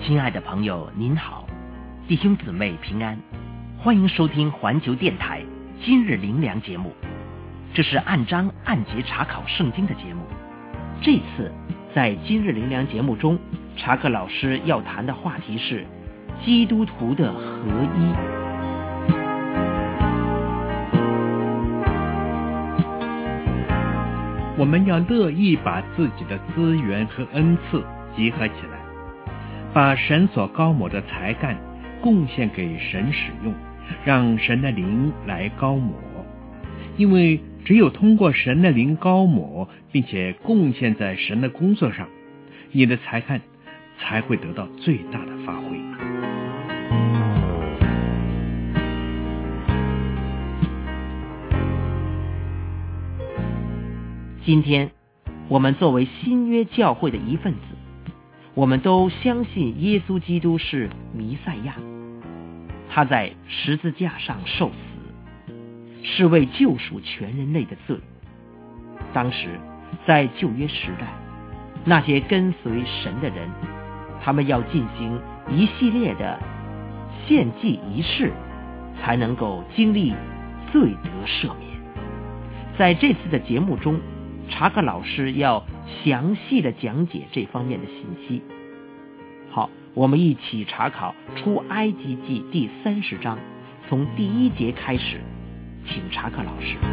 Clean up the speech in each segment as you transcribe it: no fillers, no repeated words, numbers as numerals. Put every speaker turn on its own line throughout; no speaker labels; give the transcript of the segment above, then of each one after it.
亲爱的朋友您好，弟兄姊妹平安，欢迎收听环球电台今日灵粮节目。这是按章按节查考圣经的节目。这次在今日灵粮节目中，查克老师要谈的话题是基督徒的合一。
我们要乐意把自己的资源和恩赐集合起来，把神所高抹的才干贡献给神使用，让神的灵来高抹。因为只有通过神的灵高抹，并且贡献在神的工作上，你的才干才会得到最大的发挥。
今天我们作为新约教会的一份子，我们都相信耶稣基督是弥赛亚，他在十字架上受死，是为救赎全人类的罪。当时在旧约时代，那些跟随神的人，他们要进行一系列的献祭仪式，才能够经历罪得赦免。在这次的节目中，查克老师要详细的讲解这方面的信息。好，我们一起查考出埃及记第30章，从第1节开始，请查克老师。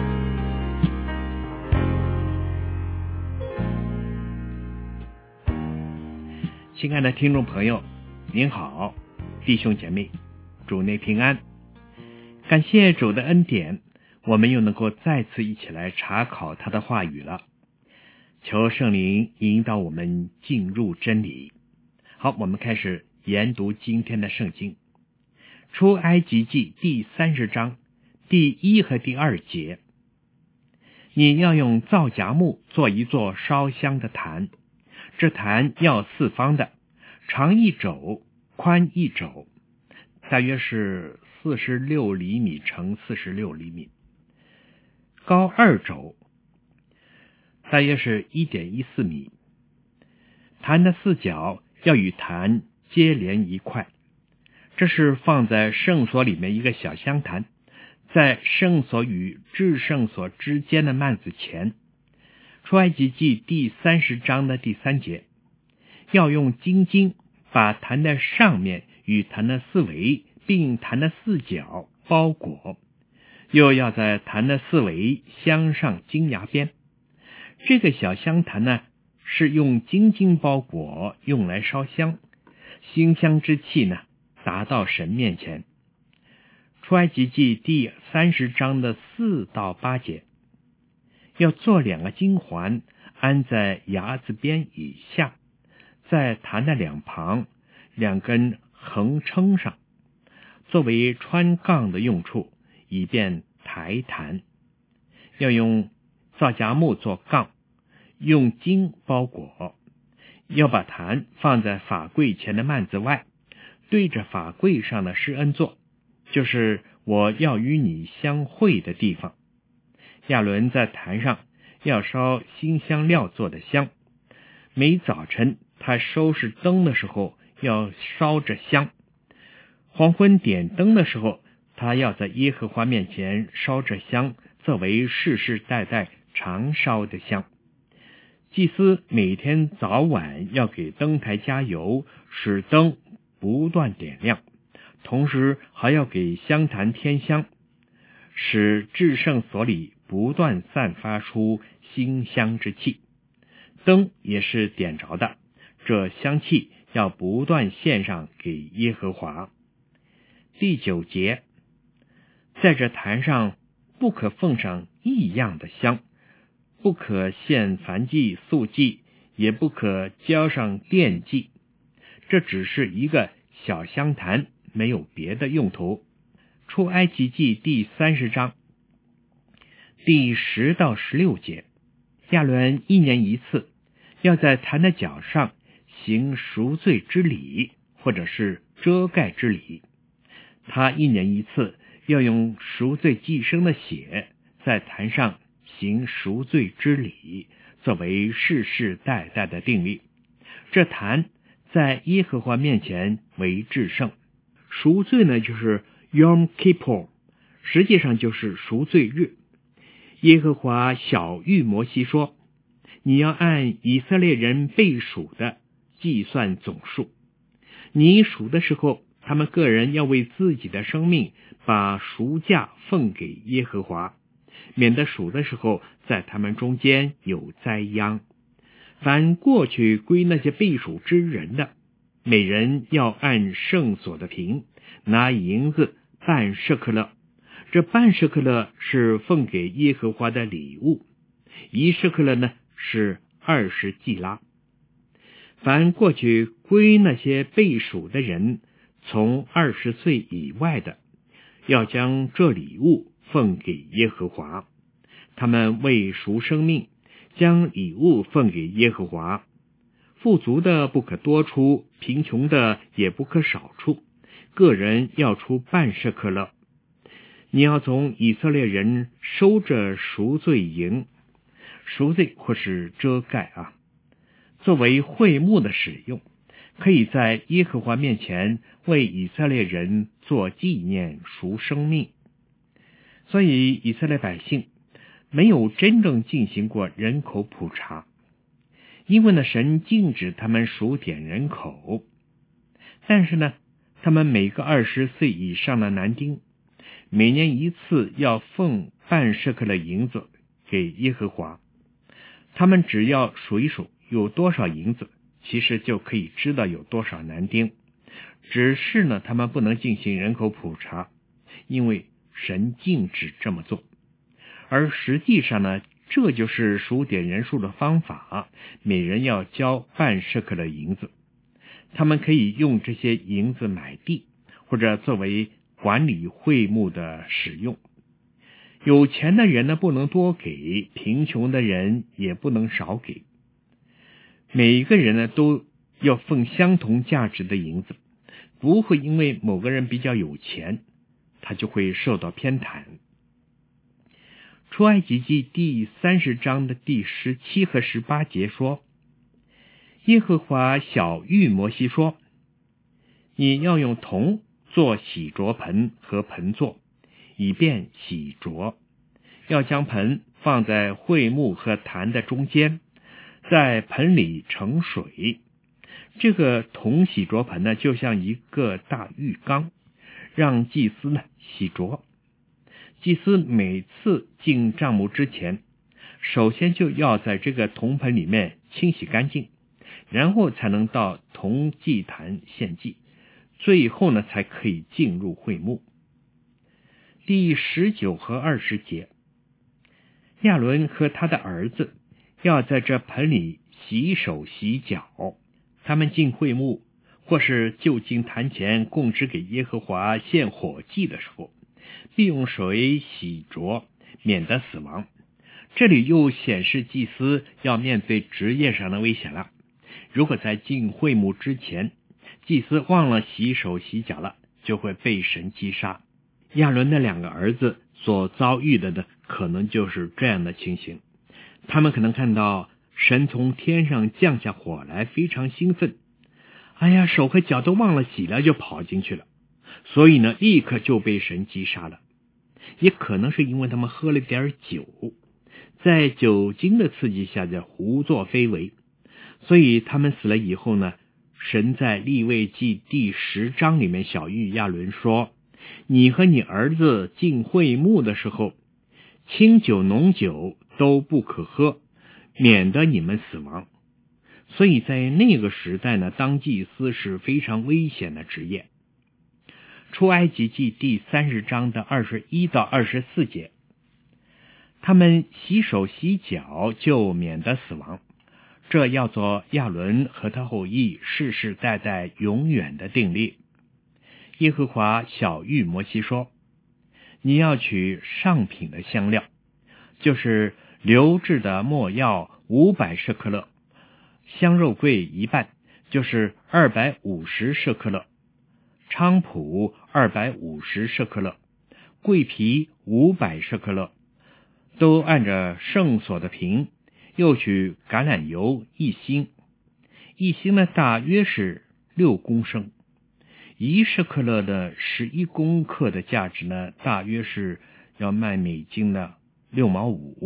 亲爱的听众朋友，您好，弟兄姐妹，主内平安。感谢主的恩典，我们又能够再次一起来查考他的话语了。求圣灵引导我们进入真理。好，我们开始研读今天的圣经。出埃及记第30章第1和第2节。你要用皂荚木做一座烧香的坛，这坛要四方的，长1肘，宽1肘，大约是46厘米乘46厘米，高2肘，大约是1.14米。坛的4角要与坛接连一块，这是放在圣所里面一个小香坛，在圣所与至圣所之间的幔子前。出埃及记第30章的第3节，要用金经把坛的上面与坛的四围并坛的4角包裹，又要在坛的四围镶上金牙边。这个小香坛呢，是用金经包裹，用来烧香，馨香之气呢达到神面前。出埃及记第30章的4到8节，要做2个金环，安在牙子边以下，在坛的两旁2根横撑上，作为穿杠的用处，以便抬坛。要用皂荚木做杠，用金包裹。要把坛放在法柜前的幔子外，对着法柜上的施恩座，就是我要与你相会的地方。亚伦在坛上要烧馨香料做的香，每早晨他收拾灯的时候要烧着香，黄昏点灯的时候，他要在耶和华面前烧着香，作为世世代代常烧的香。祭司每天早晚要给灯台加油，使灯不断点亮，同时还要给香坛添香，使至圣所里不断散发出馨香之气。灯也是点着的，这香气要不断献上给耶和华。第9节，在这坛上不可奉上异样的香，不可献燔祭素祭，也不可浇上奠祭。这只是一个小香坛，没有别的用途。出埃及记第30章第10到16节，亚伦1年1次要在坛的角上行赎罪之礼，或者是遮盖之礼。他1年1次要用赎罪祭牲的血在坛上行赎罪之礼，作为世世代代的定例。这坛在耶和华面前为至圣。赎罪呢，就是 Yom Kippur， 实际上就是赎罪日。耶和华晓谕摩西说，你要按以色列人被赎的计算总数，你赎的时候，他们个人要为自己的生命把赎价奉给耶和华，免得赎的时候在他们中间有灾殃。凡过去归那些被赎之人的，每人要按圣所的平拿银子半舍克勒，这半舍克勒是奉给耶和华的礼物，1舍克勒呢是20季拉。凡过去归那些被赎的人，从20岁以外的，要将这礼物奉给耶和华。他们为赎生命，将礼物奉给耶和华。富足的不可多出，贫穷的也不可少出，个人要出半舍克勒。你要从以色列人收着赎罪银，赎罪或是遮盖作为会幕的使用，可以在耶和华面前为以色列人做纪念赎生命。所以以色列百姓没有真正进行过人口普查，因为呢，神禁止他们数点人口。但是呢，他们每个20岁以上的男丁，每年一次要奉半舍克勒银子给耶和华。他们只要数一数有多少银子，其实就可以知道有多少男丁。只是呢，他们不能进行人口普查，因为神禁止这么做。而实际上呢，这就是数点人数的方法，每人要交半舍克勒银子。他们可以用这些银子买地，或者作为管理会幕的使用。有钱的人呢，不能多给，贫穷的人也不能少给。每一个人呢，都要奉相同价值的银子，不会因为某个人比较有钱，他就会受到偏袒。出埃及记第30章的第17和18节说，耶和华晓谕摩西说，你要用铜做洗濯盆和盆座，以便洗濯。要将盆放在会幕和坛的中间，在盆里盛水。这个铜洗濯盆呢，就像一个大浴缸，让祭司呢洗濯。祭司每次进帐幕之前，首先就要在这个铜盆里面清洗干净，然后才能到铜祭坛献祭，最后呢才可以进入会幕。第19和20节，亚伦和他的儿子要在这盆里洗手洗脚。他们进会幕或是就近坛前供职给耶和华献火祭的时候，必用水洗濯，免得死亡。这里又显示祭司要面对职业上的危险了。如果在进会幕之前，祭司忘了洗手洗脚了，就会被神击杀。亚伦的2个儿子所遭遇的可能就是这样的情形。他们可能看到神从天上降下火来，非常兴奋，手和脚都忘了洗了，就跑进去了，所以呢，立刻就被神击杀了。也可能是因为他们喝了点酒，在酒精的刺激下就胡作非为，所以他们死了以后呢，神在利未记第10章里面晓谕亚伦说，你和你儿子进会幕的时候，清酒浓酒都不可喝，免得你们死亡。所以在那个时代呢，当祭司是非常危险的职业。出埃及记第30章的21到24节，他们洗手洗脚就免得死亡，这要做亚伦和他后裔世世代代永远的定例。耶和华晓谕摩西说，你要取上品的香料，就是流质的没药500舍克勒，香肉桂1半，就是250舍克勒，菖蒲250舍克勒，桂皮500舍克勒，都按着圣所的瓶。又取橄榄油1星，1星呢大约是 6公升。1舍克勒的11公克的价值呢，大约是要卖美金的6毛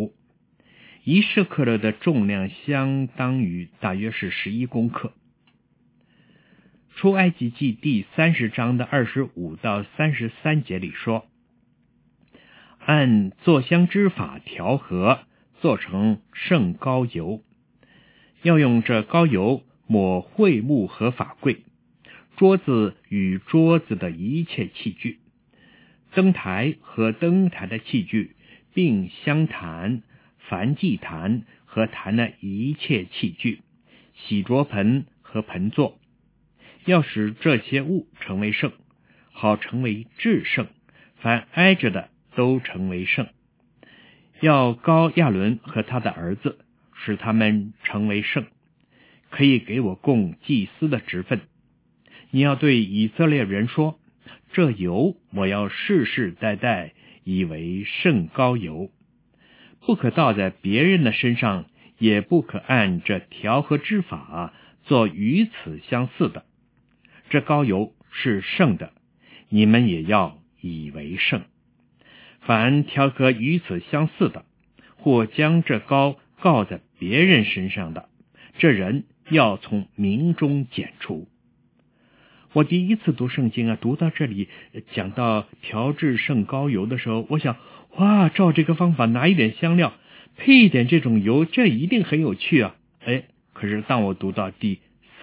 5。1舍克勒的重量相当于大约是11公克。出埃及记第30章的25到33节里说，按做香之法调和，做成圣膏油，要用这膏油抹会幕和法柜，桌子与桌子的一切器具，灯台和灯台的器具，并香坛、燔祭坛和坛的一切器具，洗濯盆和盆座，要使这些物成为圣，好成为至圣，凡挨着的都成为圣。要膏亚伦和他的儿子，使他们成为圣，可以给我供祭司的职分。你要对以色列人说，这油我要世世代代以为圣膏油，不可倒在别人的身上，也不可按这调和之法做与此相似的。这膏油是圣的，你们也要以为圣。凡调和与此相似的，或将这膏告在别人身上的，这人要从民中剪除。我第一次读圣经读到这里讲到调制圣膏油的时候，我想，哇，照这个方法拿一点香料，配一点这种油，这一定很有趣啊！可是当我读到第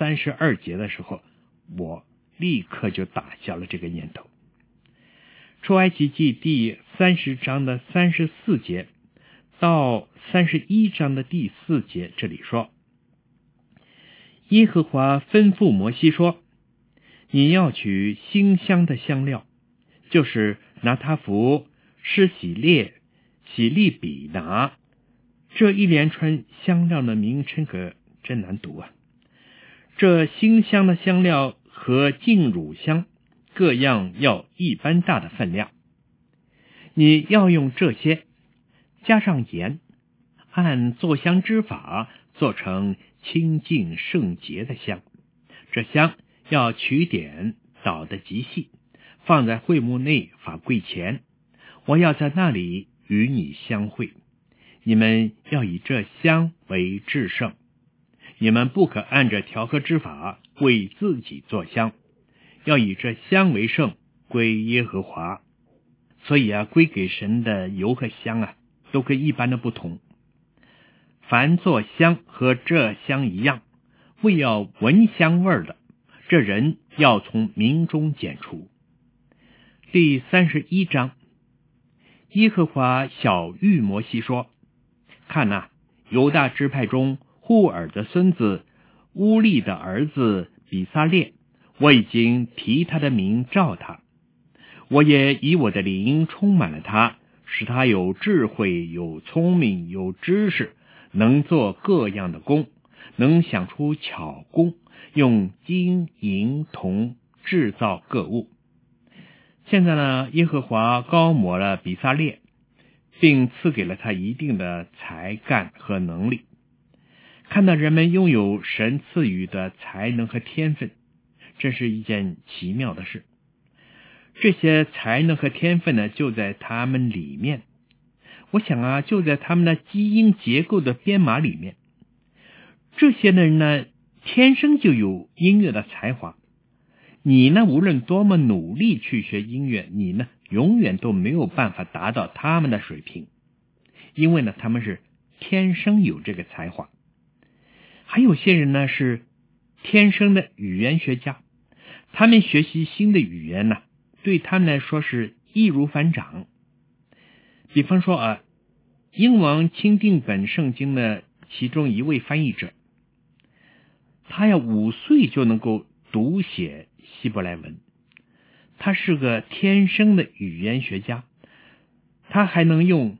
32节的时候，我立刻就打消了这个念头。出埃及记第30章的34节到31章的第4节，这里说，耶和华吩咐摩西说，你要取馨香的香料，就是拿他弗、施喜列、喜利比拿，这一连串香料的名称可真难读啊！这馨香的香料和净乳香各样要一般大的分量，你要用这些加上盐，按做香之法做成清净圣洁的香。这香要取点捣得极细，放在会幕内法柜前，我要在那里与你相会。你们要以这香为至圣，你们不可按着调和之法为自己做香，要以这香为圣，归耶和华。所以归给神的油和香都跟一般的不同。凡做香和这香一样，为要闻香味的，这人要从民中剪除。第31章，耶和华晓谕摩西说，看犹大支派中户尔的孙子乌利的儿子比撒列，我已经提他的名召他，我也以我的灵充满了他，使他有智慧、有聪明、有知识，能做各样的工，能想出巧工，用金银铜制造各物。现在呢，耶和华膏抹了比撒列，并赐给了他一定的才干和能力。看到人们拥有神赐予的才能和天分，这是一件奇妙的事。这些才能和天分呢，就在他们里面。我想就在他们的基因结构的编码里面。这些人呢，天生就有音乐的才华。你呢，无论多么努力去学音乐，你呢，永远都没有办法达到他们的水平，因为呢，他们是天生有这个才华。还有些人呢，是天生的语言学家，他们学习新的语言呢，对他们来说是易如反掌。比方说英王钦定本圣经的其中一位翻译者，他要5岁就能够读写希伯来文，他是个天生的语言学家，他还能用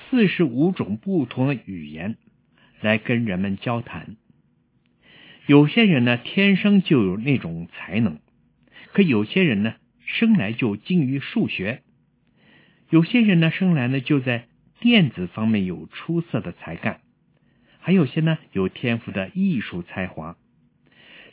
45种不同的语言来跟人们交谈。有些人呢，天生就有那种才能，可有些人呢，生来就精于数学，有些人呢，生来呢就在电子方面有出色的才干，还有些呢有天赋的艺术才华。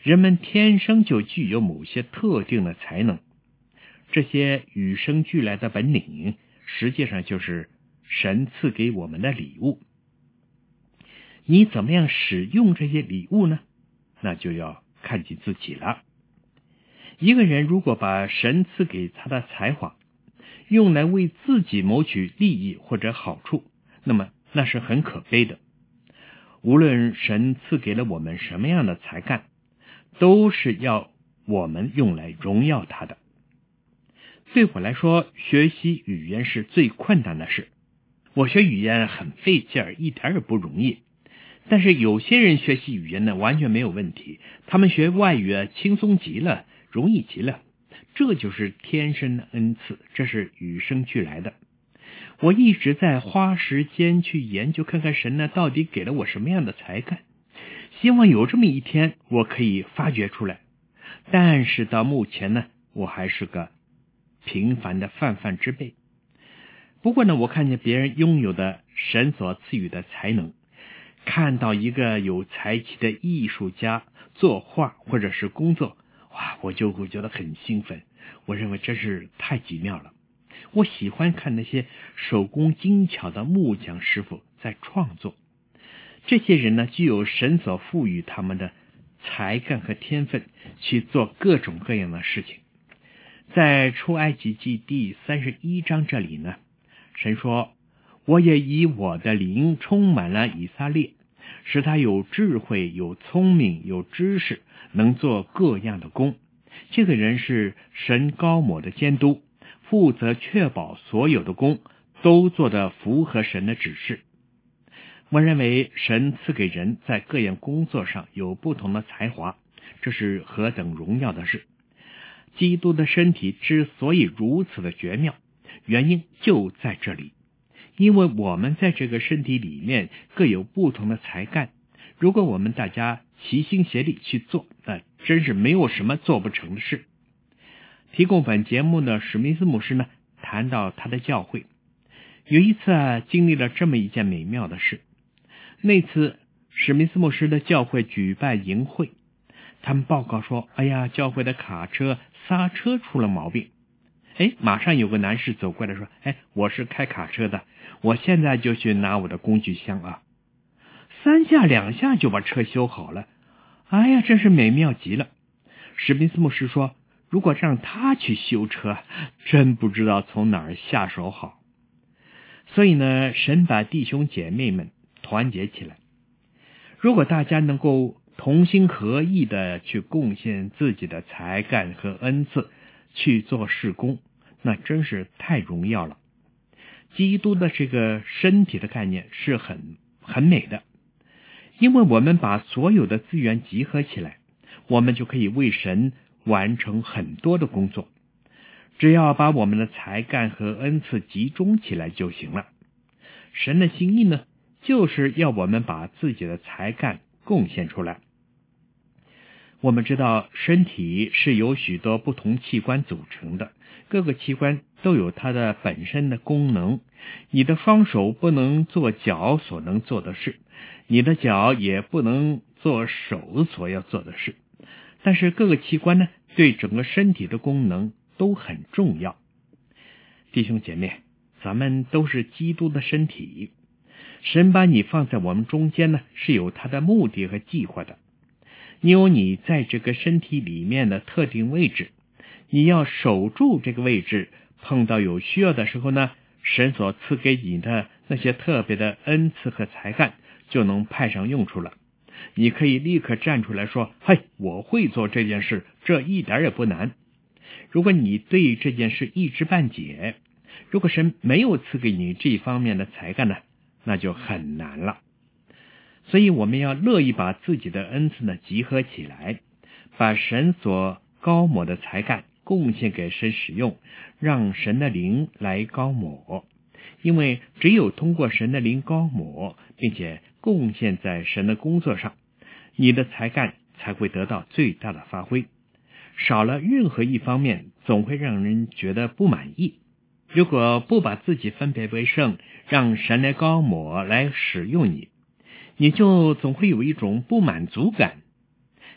人们天生就具有某些特定的才能，这些与生俱来的本领实际上就是神赐给我们的礼物。你怎么样使用这些礼物呢？那就要看进自己了。一个人如果把神赐给他的才华用来为自己谋取利益或者好处，那么那是很可悲的。无论神赐给了我们什么样的才干，都是要我们用来荣耀他的。对我来说，学习语言是最困难的事。我学语言很费劲儿，一点也不容易。但是有些人学习语言呢，完全没有问题，他们学外语轻松极了，容易极了。这就是天生的恩赐，这是与生俱来的。我一直在花时间去研究，看看神呢到底给了我什么样的才干，希望有这么一天我可以发掘出来。但是到目前呢，我还是个平凡的泛泛之辈。不过呢，我看见别人拥有的神所赐予的才能，看到一个有才气的艺术家作画或者是工作，哇，我就会觉得很兴奋。我认为真是太奇妙了。我喜欢看那些手工精巧的木匠师傅在创作。这些人呢，具有神所赋予他们的才干和天分，去做各种各样的事情。在出埃及记第31章这里呢，神说，我也以我的灵充满了以色列，使他有智慧，有聪明，有知识，能做各样的工。这个人是神膏抹的监督，负责确保所有的工都做得符合神的指示。我认为神赐给人在各样工作上有不同的才华，这是何等荣耀的事。基督的身体之所以如此的绝妙，原因就在这里。因为我们在这个身体里面各有不同的才干，如果我们大家齐心协力去做，那真是没有什么做不成的事。提供本节目的史密斯牧师呢，谈到他的教会，有一次经历了这么一件美妙的事。那次史密斯牧师的教会举办营会，他们报告说，哎呀，教会的卡车刹车出了毛病。马上有个男士走过来说，我是开卡车的，我现在就去拿我的工具箱啊。3下2下就把车修好了。哎呀，真是美妙极了。史密斯牧师说，如果让他去修车，真不知道从哪儿下手好。所以呢，神把弟兄姐妹们团结起来，如果大家能够同心合意的去贡献自己的才干和恩赐去做事工，那真是太荣耀了。基督的这个身体的概念是很美的，因为我们把所有的资源集合起来，我们就可以为神完成很多的工作。只要把我们的才干和恩赐集中起来就行了。神的心意呢，就是要我们把自己的才干贡献出来。我们知道身体是由许多不同器官组成的，各个器官都有它的本身的功能。你的双手不能做脚所能做的事，你的脚也不能做手所要做的事。但是各个器官呢，对整个身体的功能都很重要。弟兄姐妹，咱们都是基督的身体，神把你放在我们中间呢，是有他的目的和计划的。你有你在这个身体里面的特定位置，你要守住这个位置，碰到有需要的时候呢，神所赐给你的那些特别的恩赐和才干就能派上用处了。你可以立刻站出来说，我会做这件事，这一点也不难。如果你对这件事一知半解，如果神没有赐给你这方面的才干呢，那就很难了。所以我们要乐意把自己的恩赐呢集合起来，把神所膏抹的才干贡献给神使用，让神的灵来膏抹。因为只有通过神的灵膏抹，并且贡献在神的工作上，你的才干才会得到最大的发挥。少了任何一方面，总会让人觉得不满意。如果不把自己分别为圣，让神来膏抹来使用你，你就总会有一种不满足感。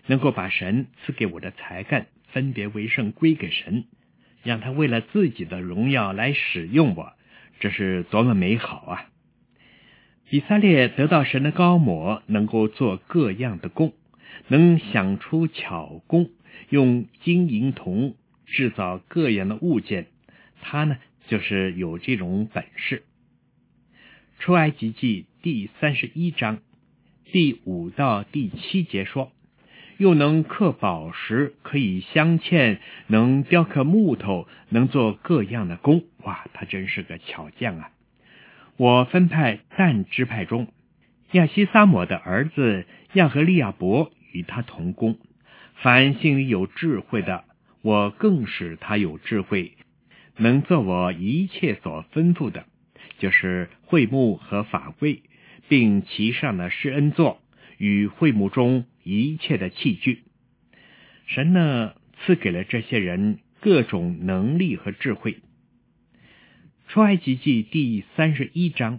能够把神赐给我的才干分别为圣归给神，让他为了自己的荣耀来使用我，这是多么美好啊！以色列得到神的膏抹，能够做各样的工，能想出巧工，用金银铜制造各样的物件，他呢就是有这种本事。出埃及记第31章第5到第7节说，又能刻宝石，可以镶嵌，能雕刻木头，能做各样的工。哇，他真是个巧匠啊！我分派但支派中亚西撒抹的儿子亚和利亚伯与他同工，凡心里有智慧的，我更使他有智慧，能做我一切所吩咐的，就是会幕和法柜，并其上的施恩座与会幕中一切的器具。神呢，赐给了这些人各种能力和智慧。出埃及记第31章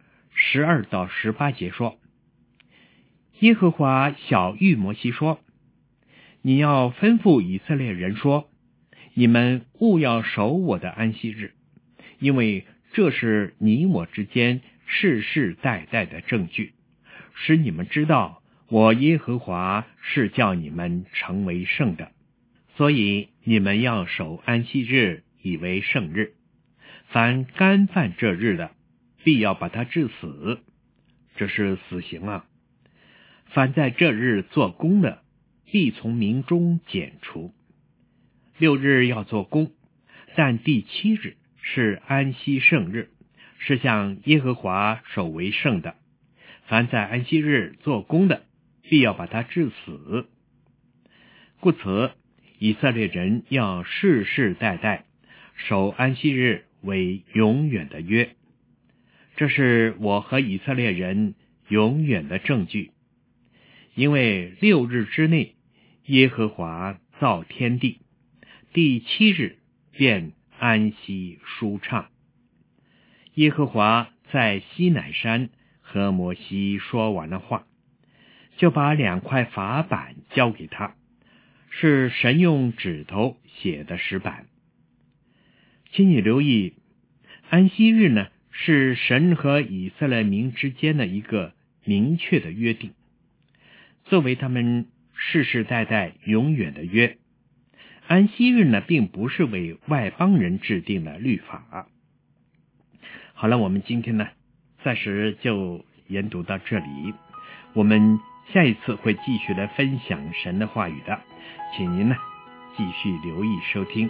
12到18节说，耶和华晓谕摩西说，你要吩咐以色列人说，你们务要守我的安息日，因为这是你我之间世世代代的证据，使你们知道我耶和华是叫你们成为圣的。所以你们要守安息日，以为圣日。凡干犯这日的，必要把他治死，这是死刑啊。凡在这日做工的，必从民中剪除。6日要做工，但第7日是安息圣日，是向耶和华守为圣的。凡在安息日做工的，必要把他治死。故此，以色列人要世世代代守安息日为永远的约，这是我和以色列人永远的证据。因为6日之内，耶和华造天地，第7日便安息舒畅。耶和华在西乃山和摩西说完了话，就把2块法板交给他，是神用指头写的石板。请你留意，安息日呢，是神和以色列民之间的一个明确的约定，作为他们世世代代永远的约。安息日呢，并不是为外邦人制定的律法。好了，我们今天呢，暂时就研读到这里，我们下一次会继续来分享神的话语的，请您呢继续留意收听。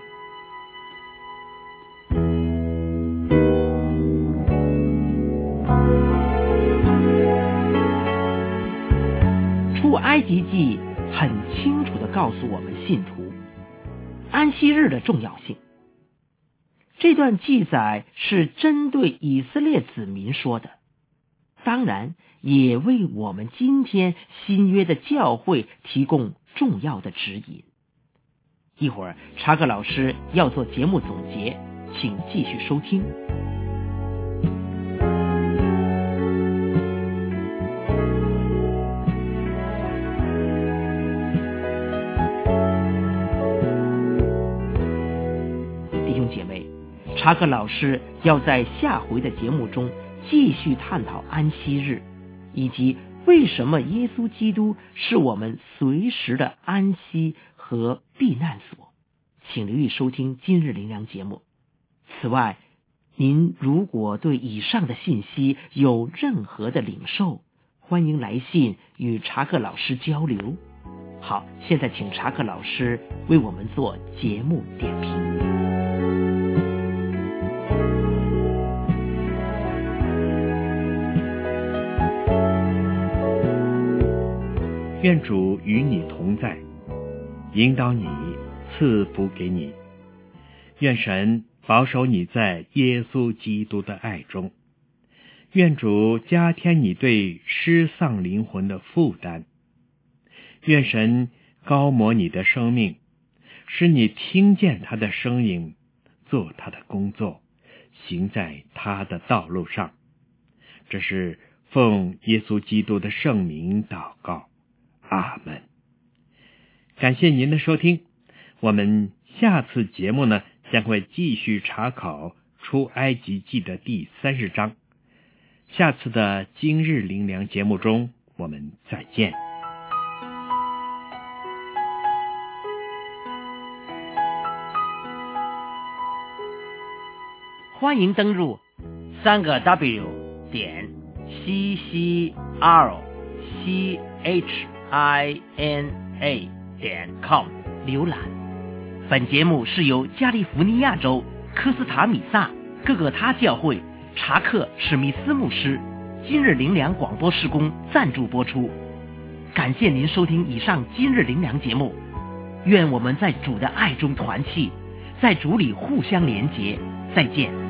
出埃及记很清楚地告诉我们信徒安息日的重要性。这段记载是针对以色列子民说的，当然也为我们今天新约的教会提供重要的指引。一会儿查克老师要做节目总结，请继续收听。弟兄姐妹，查克老师要在下回的节目中继续探讨安息日，以及为什么耶稣基督是我们随时的安息和避难所。请留意收听今日灵粮节目。此外，您如果对以上的信息有任何的领受，欢迎来信与查克老师交流。好，现在请查克老师为我们做节目点评。
愿主与你同在，引导你，赐福给你。愿神保守你在耶稣基督的爱中。愿主加添你对失丧灵魂的负担。愿神高摩你的生命，使你听见他的声音，做他的工作，行在他的道路上。这是奉耶稣基督的圣名祷告。阿们。 感谢您的收听，我们下次节目呢将会继续查考出埃及记的第30章。下次的今日灵粮节目中，我们再见。
欢迎登入3个WCCHINA.com 浏览。本节目是由加利福尼亚州科斯塔米萨各个他教会查克史密斯牧师今日灵粮广播事工赞助播出。感谢您收听以上今日灵粮节目，愿我们在主的爱中团契，在主里互相连结。再见。